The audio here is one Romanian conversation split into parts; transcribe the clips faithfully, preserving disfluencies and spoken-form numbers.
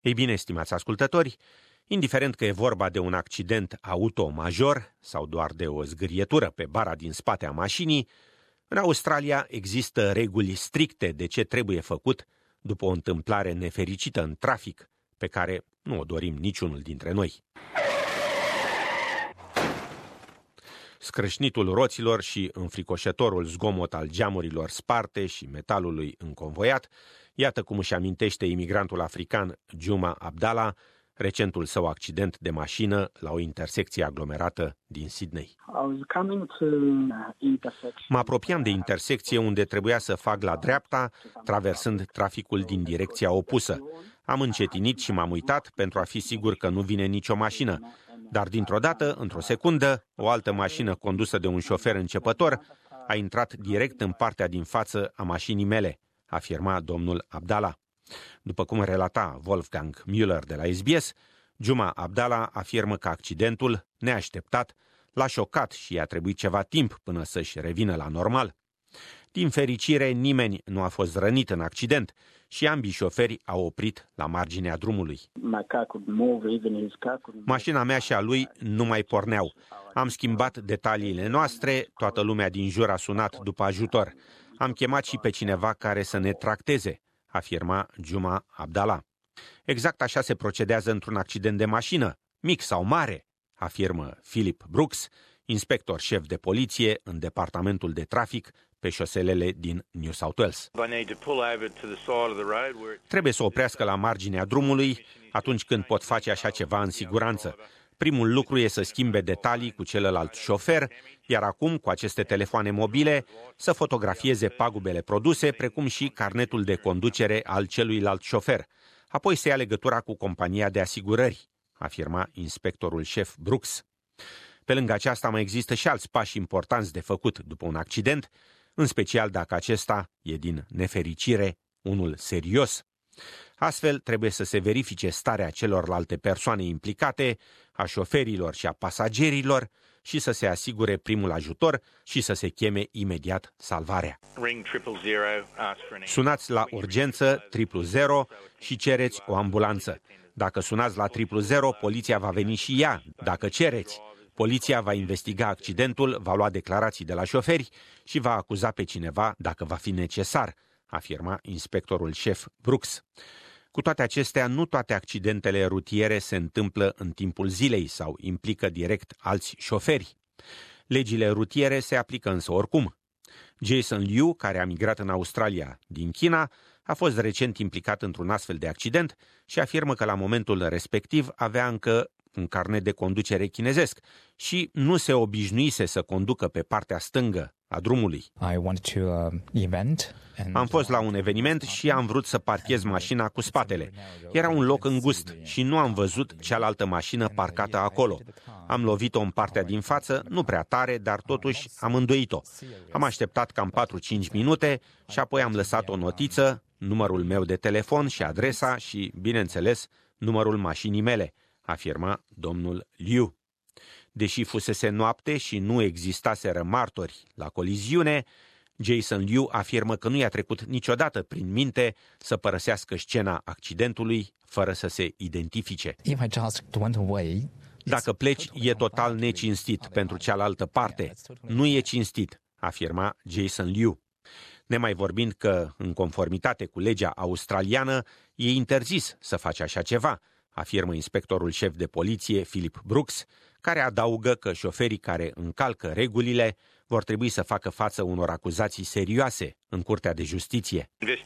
Ei bine, stimați ascultători, indiferent că e vorba de un accident auto major sau doar de o zgârietură pe bara din spate a mașinii, în Australia există reguli stricte de ce trebuie făcut după o întâmplare nefericită în trafic, pe care nu o dorim niciunul dintre noi. Scrâșnitul roților și înfricoșătorul zgomot al geamurilor sparte și metalului înconvoiat, iată cum își amintește imigrantul african Juma Abdallah recentul său accident de mașină la o intersecție aglomerată din Sydney. Mă apropiam de intersecție unde trebuia să fac la dreapta, traversând traficul din direcția opusă. Am încetinit și m-am uitat pentru a fi sigur că nu vine nicio mașină. Dar dintr-o dată, într-o secundă, o altă mașină condusă de un șofer începător a intrat direct în partea din față a mașinii mele, afirma domnul Abdallah. După cum relata Wolfgang Müller de la S B S, Juma Abdallah afirmă că accidentul, neașteptat, l-a șocat și i-a trebuit ceva timp până să-și revină la normal. Din fericire, nimeni nu a fost rănit în accident și ambii șoferi au oprit la marginea drumului. Mașina mea și a lui nu mai porneau. Am schimbat detaliile noastre, toată lumea din jur a sunat după ajutor. Am chemat și pe cineva care să ne tracteze, afirma Juma Abdallah. Exact așa se procedează într-un accident de mașină, mic sau mare, afirmă Philip Brooks, inspector șef de poliție în departamentul de trafic pe șoselele din New South Wales. Trebuie să oprească la marginea drumului atunci când pot face așa ceva în siguranță. Primul lucru e să schimbe detalii cu celălalt șofer, iar acum, cu aceste telefoane mobile, să fotografieze pagubele produse, precum și carnetul de conducere al celuilalt șofer. Apoi să ia legătura cu compania de asigurări, afirma inspectorul șef Brooks. Pe lângă aceasta mai există și alți pași importanți de făcut după un accident, în special dacă acesta e din nefericire unul serios. Astfel, trebuie să se verifice starea celorlalte persoane implicate, a șoferilor și a pasagerilor și să se asigure primul ajutor și să se cheme imediat salvarea. Sunați la urgență triplu zero și cereți o ambulanță. Dacă sunați la triplu zero, poliția va veni și ea, dacă cereți. Poliția va investiga accidentul, va lua declarații de la șoferi și va acuza pe cineva dacă va fi necesar, afirma inspectorul șef Brooks. Cu toate acestea, nu toate accidentele rutiere se întâmplă în timpul zilei sau implică direct alți șoferi. Legile rutiere se aplică însă oricum. Jason Liu, care a migrat în Australia din China, a fost recent implicat într-un astfel de accident și afirmă că la momentul respectiv avea încă un carnet de conducere chinezesc și nu se obișnuise să conducă pe partea stângă a drumului. Am fost la un eveniment și am vrut să parchez mașina cu spatele. Era un loc îngust și nu am văzut cealaltă mașină parcată acolo. Am lovit-o în partea din față, nu prea tare, dar totuși am îndoit-o. Am așteptat cam patru-cinci minute și apoi am lăsat o notiță, numărul meu de telefon și adresa și, bineînțeles, numărul mașinii mele, afirma domnul Liu. Deși fusese noapte și nu existaseră martori la coliziune, Jason Liu afirmă că nu i-a trecut niciodată prin minte să părăsească scena accidentului fără să se identifice. Dacă pleci, e total necinstit pentru cealaltă parte. Nu e cinstit, afirma Jason Liu. Nemai vorbind că, în conformitate cu legea australiană, e interzis să faci așa ceva, afirmă inspectorul șef de poliție Philip Brooks, care adaugă că șoferii care încalcă regulile vor trebui să facă față unor acuzații serioase în Curtea de Justiție.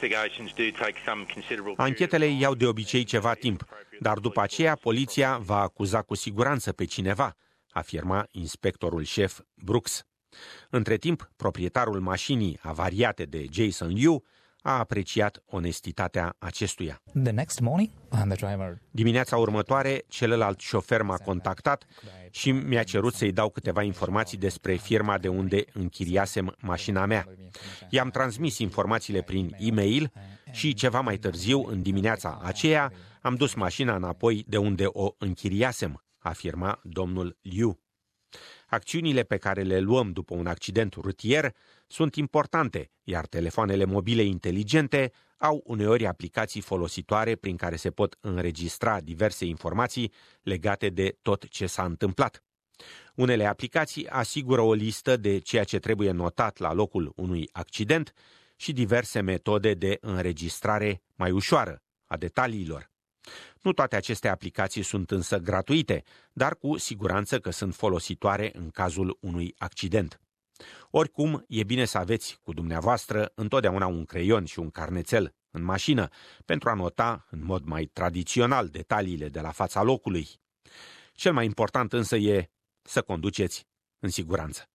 Anchetele iau de obicei ceva timp, dar după aceea poliția va acuza cu siguranță pe cineva, afirma inspectorul șef Brooks. Între timp, proprietarul mașinii avariate de Jason Liu a apreciat onestitatea acestuia. Dimineața următoare, celălalt șofer m-a contactat și mi-a cerut să-i dau câteva informații despre firma de unde închiriasem mașina mea. I-am transmis informațiile prin e-mail și ceva mai târziu, în dimineața aceea, am dus mașina înapoi de unde o închiriasem, afirma domnul Liu. Acțiunile pe care le luăm după un accident rutier sunt importante, iar telefoanele mobile inteligente au uneori aplicații folositoare prin care se pot înregistra diverse informații legate de tot ce s-a întâmplat. Unele aplicații asigură o listă de ceea ce trebuie notat la locul unui accident și diverse metode de înregistrare mai ușoară a detaliilor. Nu toate aceste aplicații sunt însă gratuite, dar cu siguranță că sunt folositoare în cazul unui accident. Oricum, e bine să aveți cu dumneavoastră întotdeauna un creion și un carnețel în mașină pentru a nota în mod mai tradițional detaliile de la fața locului. Cel mai important însă e să conduceți în siguranță.